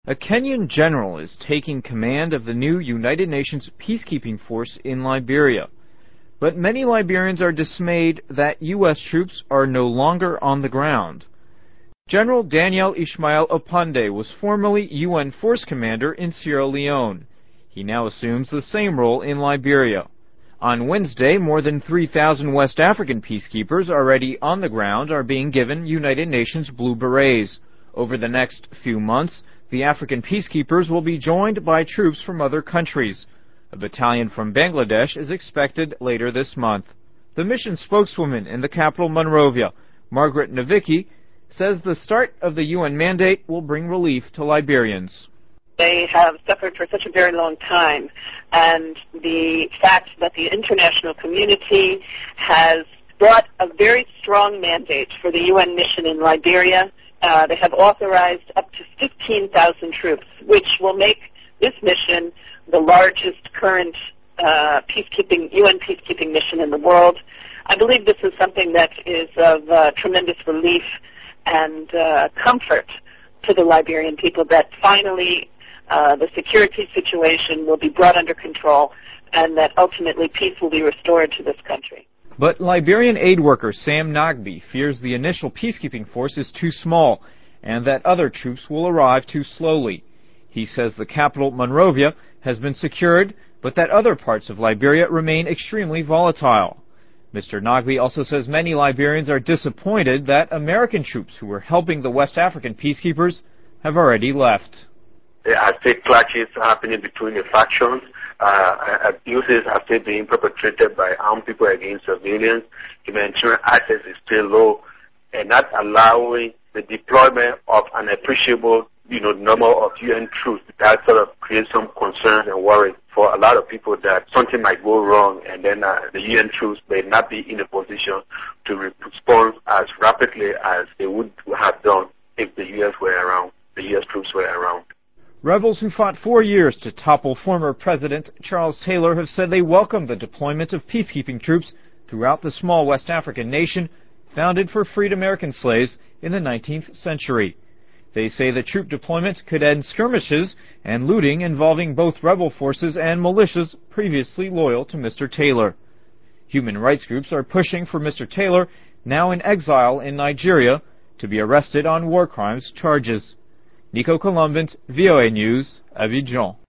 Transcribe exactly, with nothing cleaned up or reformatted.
A Kenyan general is taking command of the new United Nations peacekeeping force in Liberia. But many Liberians are dismayed that U S troops are no longer on the ground. General Daniel Ishmael Opande was formerly U N force commander in Sierra Leone. He now assumes the same role in Liberia. On Wednesday, more than three thousand West African peacekeepers already on the ground are being given United Nations Blue Berets. Over the next few months, the African peacekeepers will be joined by troops from other countries. A battalion from Bangladesh is expected later this month. The mission spokeswoman in the capital Monrovia, Margaret Navicki, says the start of the U N mandate will bring relief to Liberians. They have suffered for such a very long time, and the fact that the international community has brought a very strong mandate for the U N mission in Liberia. Uh, they have authorized up to fifteen thousand troops, which will make this mission the largest current uh, peacekeeping U N peacekeeping mission in the world. I believe this is something that is of uh, tremendous relief and uh, comfort to the Liberian people, that finally uh, the security situation will be brought under control and that ultimately peace will be restored to this country. But Liberian aid worker Sam Nagbe fears the initial peacekeeping force is too small and that other troops will arrive too slowly. He says the capital, Monrovia, has been secured, but that other parts of Liberia remain extremely volatile. Mister Nagbe also says many Liberians are disappointed that American troops who were helping the West African peacekeepers have already left. There are still clashes happening between the factions. Uh, abuses are still being perpetrated by armed people against civilians. Humanitarian access is still low, and not allowing the deployment of an appreciable, you know, number of U N troops. That sort of creates some concerns and worry for a lot of people that something might go wrong, and then uh, the U N troops may not be in a position to respond as rapidly as they would have done if the U S were around, the U S troops were around. Rebels who fought four years to topple former President Charles Taylor have said they welcome the deployment of peacekeeping troops throughout the small West African nation founded for freed American slaves in the nineteenth century. They say the troop deployment could end skirmishes and looting involving both rebel forces and militias previously loyal to Mister Taylor. Human rights groups are pushing for Mister Taylor, now in exile in Nigeria, to be arrested on war crimes charges. Nico Columbant, V O A News, Abidjan.